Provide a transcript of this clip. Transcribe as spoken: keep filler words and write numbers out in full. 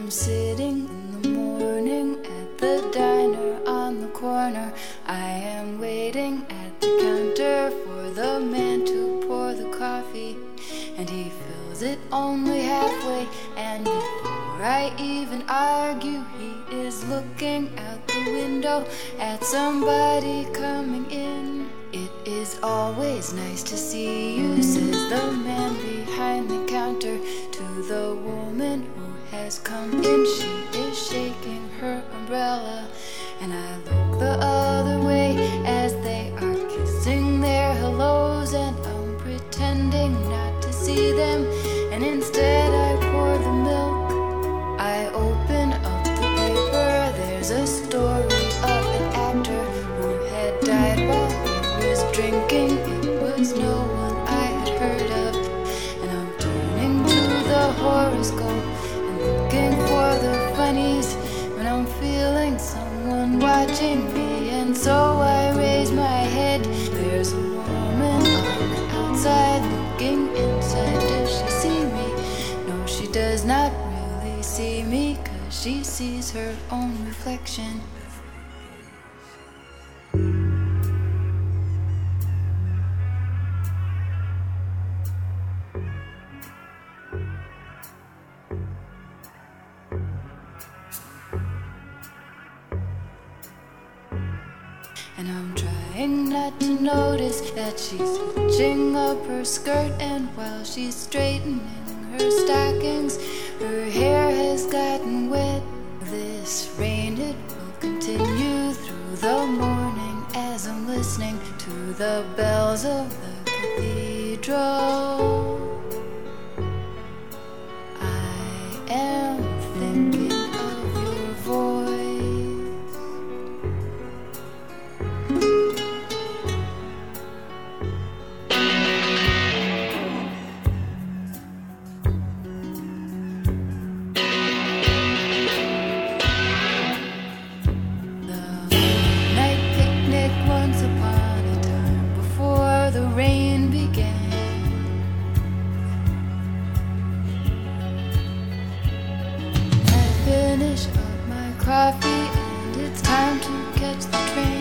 I'm sitting in the morning at the diner on the corner. I am waiting at the counter for the man to pour the coffee, and he fills it only halfway, and before I even argue, he is looking out the window at somebody coming in. It is always nice to see you, says the man behind the counter to the woman who has come in. She is shaking her umbrella, and I look the other way as they are kissing their hellos, and I'm pretending not to see them, and instead I pour the milk. I open up the paper. There's a story of an actor who had died while he was drinking. It was no one I had heard of, and I'm turning to the horoscope and looking for the funnies when I'm feeling someone watching me. And so I raise my head. There's a woman on the outside looking inside. Does she see me? No, she does not really see me, 'cause she sees her own reflection. And I'm trying not to notice that she's hitching up her skirt, and while she's straightening her stockings, her hair has gotten wet. This rain, it will continue through the morning as I'm listening to the bells of the cathedral. I am thinking of your voice. Once upon a time, before the rain began, I finish up my coffee, and it's time to catch the train.